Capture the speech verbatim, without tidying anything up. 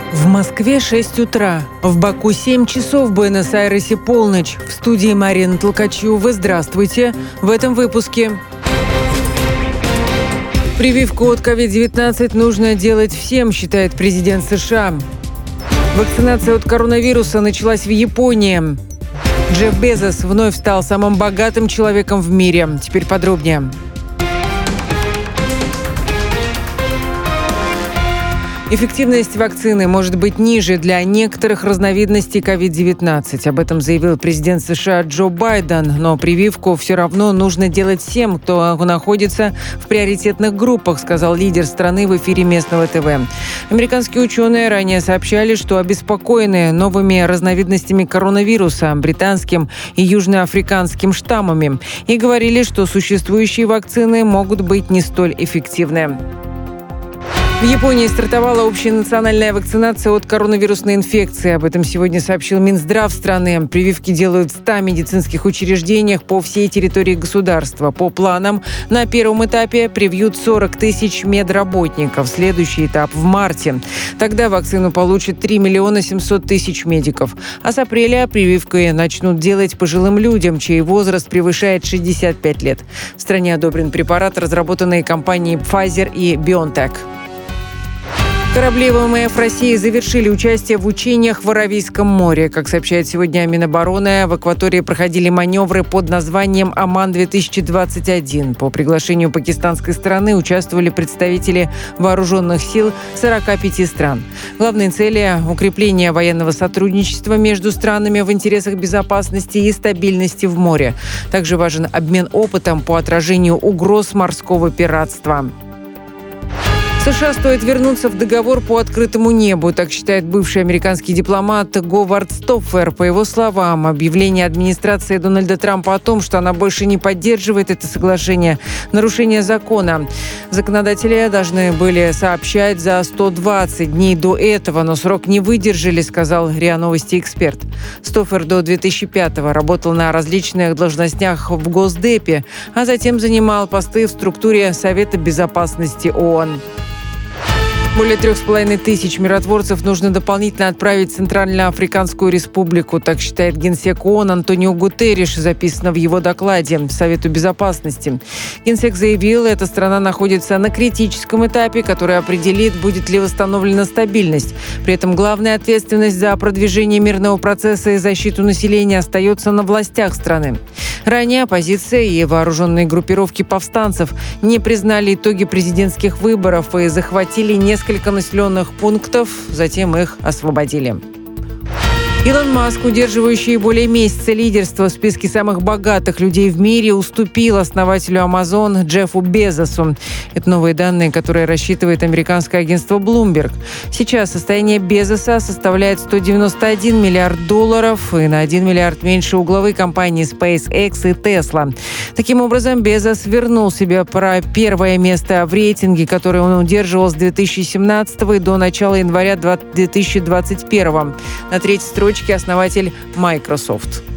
В Москве шесть утра, в Баку семь часов, в Буэнос-Айресе полночь. В студии Марина Толкачева. Здравствуйте. В этом выпуске. Прививку от ковид девятнадцать нужно делать всем, считает президент США. Вакцинация от коронавируса началась в Японии. Джефф Безос вновь стал самым богатым человеком в мире. Теперь подробнее. Эффективность вакцины может быть ниже для некоторых разновидностей ковид девятнадцать. Об этом заявил президент США Джо Байден. Но прививку все равно нужно делать всем, кто находится в приоритетных группах, сказал лидер страны в эфире местного ТВ. Американские ученые ранее сообщали, что обеспокоены новыми разновидностями коронавируса, британским и южноафриканским штаммами, и говорили, что существующие вакцины могут быть не столь эффективны. В Японии стартовала общенациональная вакцинация от коронавирусной инфекции. Об этом сегодня сообщил Минздрав страны. Прививки делают в ста медицинских учреждениях по всей территории государства. По планам, на первом этапе привьют сорок тысяч медработников. Следующий этап в марте. Тогда вакцину получат три миллиона семьсот тысяч медиков. А с апреля прививки начнут делать пожилым людям, чей возраст превышает шестьдесят пять лет. В стране одобрен препарат, разработанный компанией Pfizer и BioNTech. Корабли ВМФ России завершили участие в учениях в Аравийском море. Как сообщает сегодня Минобороны, в акватории проходили маневры под названием «Оман-две тысячи двадцать один». По приглашению пакистанской стороны участвовали представители вооруженных сил сорока пяти стран. Главные цели – укрепление военного сотрудничества между странами в интересах безопасности и стабильности в море. Также важен обмен опытом по отражению угроз морского пиратства. США стоит вернуться в договор по открытому небу, так считает бывший американский дипломат Говард Стоффер. По его словам, объявление администрации Дональда Трампа о том, что она больше не поддерживает это соглашение, нарушение закона. Законодатели должны были сообщать за сто двадцать дней до этого, но срок не выдержали, сказал РИА Новости эксперт. Стоффер до две тысячи пятого работал на различных должностях в Госдепе, а затем занимал посты в структуре Совета безопасности ООН. Более трех с половиной тысяч миротворцев нужно дополнительно отправить в Центральноафриканскую республику, так считает генсек ООН Антонио Гутерриш, записано в его докладе Совету безопасности. Генсек заявил, эта страна находится на критическом этапе, который определит, будет ли восстановлена стабильность. При этом главная ответственность за продвижение мирного процесса и защиту населения остается на властях страны. Ранее оппозиция и вооруженные группировки повстанцев не признали итоги президентских выборов и захватили несколько населенных пунктов, затем их освободили. Илон Маск, удерживающий более месяца лидерство в списке самых богатых людей в мире, уступил основателю Amazon Джеффу Безосу. Это новые данные, которые рассчитывает американское агентство Bloomberg. Сейчас состояние Безоса составляет сто девяносто один миллиард долларов и на один миллиард меньше у главы компании SpaceX и Tesla. Таким образом, Безос вернул себе про первое место в рейтинге, которое он удерживал с две тысячи семнадцатого и до начала января две тысячи двадцать первого. На третьей строчке основатель Microsoft.